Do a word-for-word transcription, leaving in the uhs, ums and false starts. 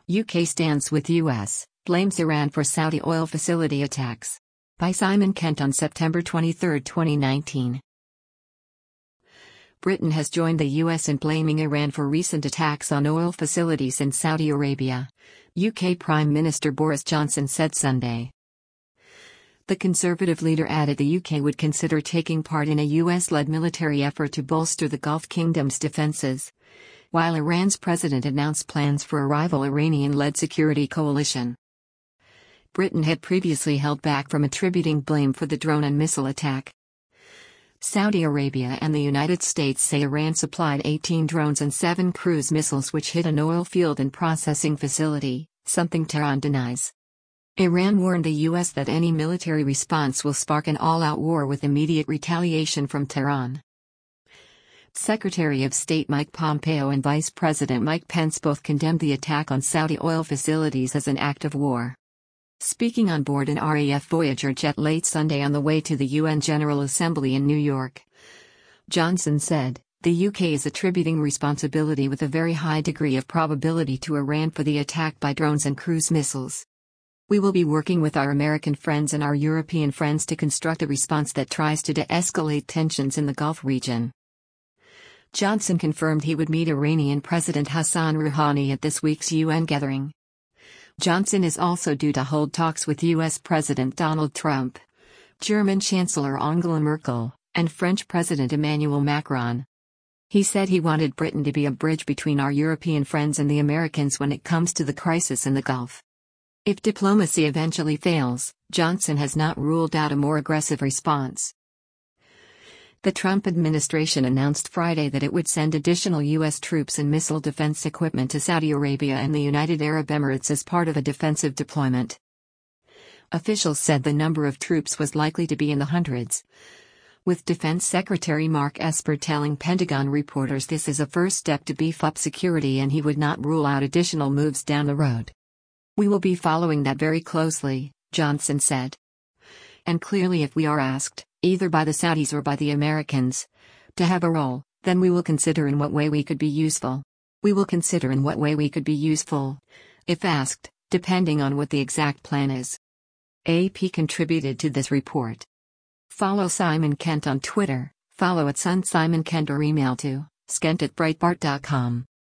U K stands with U S, blames Iran for Saudi oil facility attacks. By Simon Kent on September twenty-third, twenty nineteen. Britain has joined the U S in blaming Iran for recent attacks on oil facilities in Saudi Arabia, U K Prime Minister Boris Johnson said Sunday. The Conservative leader added the U K would consider taking part in a U S-led military effort to bolster the Gulf Kingdom's defenses, while Iran's president announced plans for a rival Iranian-led security coalition. Britain had previously held back from attributing blame for the drone and missile attack. Saudi Arabia and the United States say Iran supplied eighteen drones and seven cruise missiles which hit an oil field and processing facility, something Tehran denies. Iran warned the U S that any military response will spark an all-out war with immediate retaliation from Tehran. Secretary of State Mike Pompeo and Vice President Mike Pence both condemned the attack on Saudi oil facilities as an act of war. Speaking on board an R A F Voyager jet late Sunday on the way to the U N General Assembly in New York, Johnson said, "The U K is attributing responsibility with a very high degree of probability to Iran for the attack by drones and cruise missiles. We will be working with our American friends and our European friends to construct a response that tries to de-escalate tensions in the Gulf region." Johnson confirmed he would meet Iranian President Hassan Rouhani at this week's U N gathering. Johnson is also due to hold talks with U S President Donald Trump, German Chancellor Angela Merkel, and French President Emmanuel Macron. He said he wanted Britain to be a bridge between our European friends and the Americans when it comes to the crisis in the Gulf. If diplomacy eventually fails, Johnson has not ruled out a more aggressive response. The Trump administration announced Friday that it would send additional U S troops and missile defense equipment to Saudi Arabia and the United Arab Emirates as part of a defensive deployment. Officials said the number of troops was likely to be in the hundreds, with Defense Secretary Mark Esper telling Pentagon reporters this is a first step to beef up security and he would not rule out additional moves down the road. "We will be following that very closely," Johnson said. "And clearly if we are asked, either by the Saudis or by the Americans, to have a role, then we will consider in what way we could be useful. We will consider in what way we could be useful, if asked, depending on what the exact plan is." A P contributed to this report. Follow Simon Kent on Twitter, follow at Sun Simon Kent or email to skent at breitbart dot com.